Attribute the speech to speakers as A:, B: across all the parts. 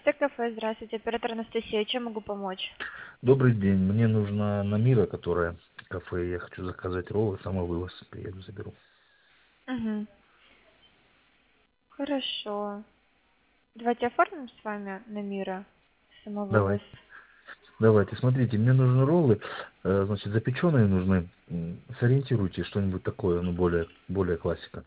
A: 12 кафе, здравствуйте, оператор Анастасия, чем могу помочь?
B: Добрый день. Мне нужна Намира, которая в кафе. Я хочу заказать роллы, самовывоз. Приеду, заберу.
A: Угу. Хорошо. Давайте оформим с вами на мира самовывоз.
B: Давайте. Давайте, смотрите, мне нужны роллы, значит, запеченные нужны. Сориентируйте что-нибудь такое, ну, более классика.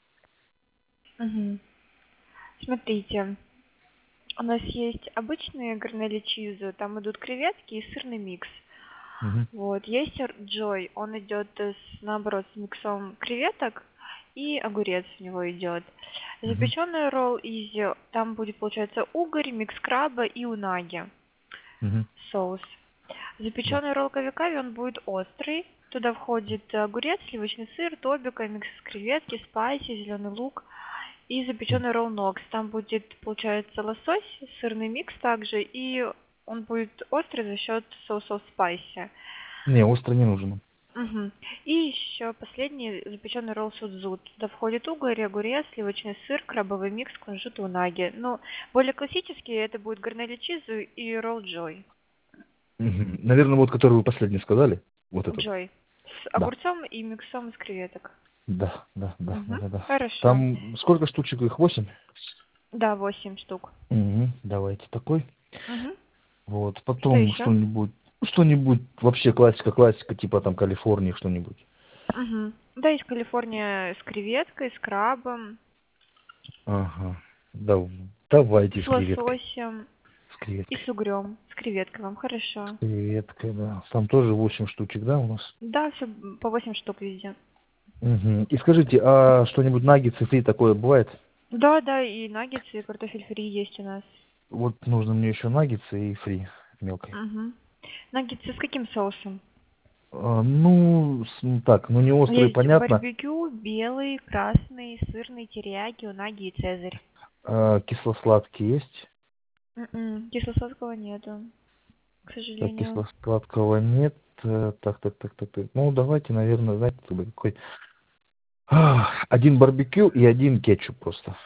A: Угу. Смотрите, у нас есть обычные гарнели чиза, там идут креветки и сырный микс.
B: Угу.
A: Вот, есть Джой, он идет наоборот с миксом креветок и огурец в него идет.
B: Угу.
A: Запеченный ролл изи, там будет получается угорь, микс краба и унаги
B: Угу.
A: соус.
B: Да.
A: Запеченный ролл ковикави, он будет острый. Туда входит огурец, сливочный сыр, тобика, микс с креветки, спайси, зеленый лук. И запеченный ролл нокс. Там будет, получается, лосось, сырный микс также. И он будет острый за счет соусов спайси.
B: Не, остро не нужно.
A: Мгм. И еще последний запеченный ролл судзут. Туда входит угорь, огурец, сливочный сыр, крабовый микс, кунжут и унаги. Ну, более классические это будет гарнели чизу и ролл джой.
B: Угу. Наверное, вот который вы последний сказали. Вот этот.
A: Джой. С
B: Да.
A: огурцом и миксом из креветок.
B: Да,
A: Угу.
B: да, да.
A: Хорошо.
B: Там сколько штучек их? 8?
A: Да, 8 штук.
B: Угу. Давайте такой.
A: Угу.
B: Вот.
A: Что
B: Потом
A: еще?
B: что-нибудь вообще классика, типа там Калифорнии что-нибудь.
A: Угу. Да, есть Калифорния с креветкой, с крабом,
B: Ага. Давайте
A: с
B: с креветкой.
A: лососем
B: С
A: и
B: креветкой.
A: с угрем. С креветкой вам хорошо.
B: Креветка, да. Там тоже 8 штучек, да, у нас?
A: Да, все по 8 штук везде.
B: Угу. И скажите, а что-нибудь наггетсы фри такое бывает?
A: Да, да, и наггетсы, и картофель фри есть у нас.
B: Вот нужно мне еще наггетсы и фри мелкой.
A: Угу. Наггетсы с каким соусом?
B: Ну, так, ну не острый,
A: Есть
B: понятно.
A: барбекю, белый, красный, сырный, терияки, унаги и цезарь.
B: Кисло-сладкий есть?
A: Кисло-сладкого нету, к
B: Так,
A: сожалению.
B: кисло-сладкого нет. Так. Ну, давайте, наверное, знаете, какой. Один барбекю и один кетчуп просто.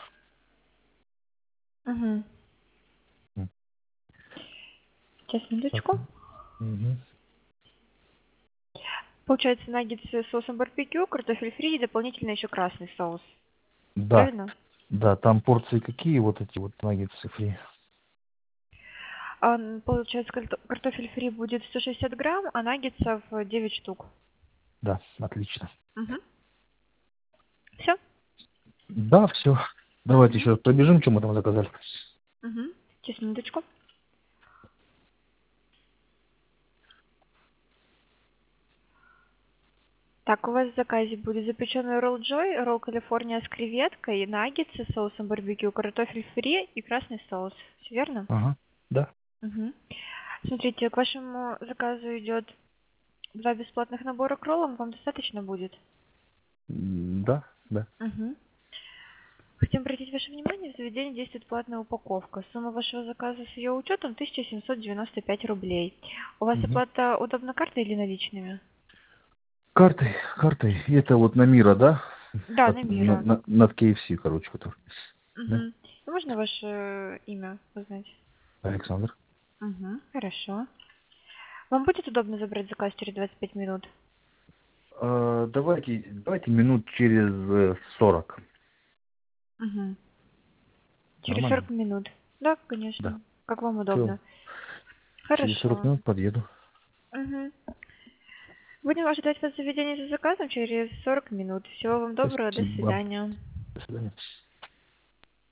A: Угу.
B: М,
A: Сейчас,
B: Так.
A: минуточку.
B: Мгм.
A: Получается, наггетсы с соусом барбекю, картофель фри и дополнительно еще красный соус.
B: Да,
A: Правильно?
B: да, там порции какие вот эти вот наггетсы фри?
A: Получается, картофель фри будет 160 грамм, а наггетсов 9 штук.
B: Да, отлично.
A: Угу. Все?
B: Да, все. Давайте
A: Угу.
B: еще раз пробежим, что мы там заказали.
A: Угу. Сейчас, минуточку. Так, у вас в заказе будет запеченный ролл Джой, ролл Калифорния с креветкой, наггетсы с соусом барбекю, картофель фри и красный соус. Все верно?
B: Ага, да.
A: Угу. Смотрите, к вашему заказу идет 2 бесплатных набора к роллам, вам достаточно будет?
B: Да, да.
A: Угу. Хотим обратить ваше внимание, в заведении действует платная упаковка. Сумма вашего заказа с ее учетом 1795 рублей. У вас
B: Мгм.
A: оплата удобно картой или наличными?
B: Картой. И это вот на Мира, да?
A: Да, на мира.
B: Над KFC, короче, который. Да?
A: Угу. Можно ваше имя узнать?
B: Александр.
A: Угу, хорошо. Вам будет удобно забрать заказ через 25 минут?
B: Давайте минут через 40.
A: Угу. Через
B: Нормально?
A: 40 минут. Да,
B: Да.
A: конечно. Как вам
B: Все.
A: удобно.
B: Через 40
A: Хорошо.
B: минут подъеду.
A: Угу. Будем ожидать вас в заведении за заказом через 40 минут. Всего вам доброго, до
B: Спасибо.
A: свидания.
B: До свидания.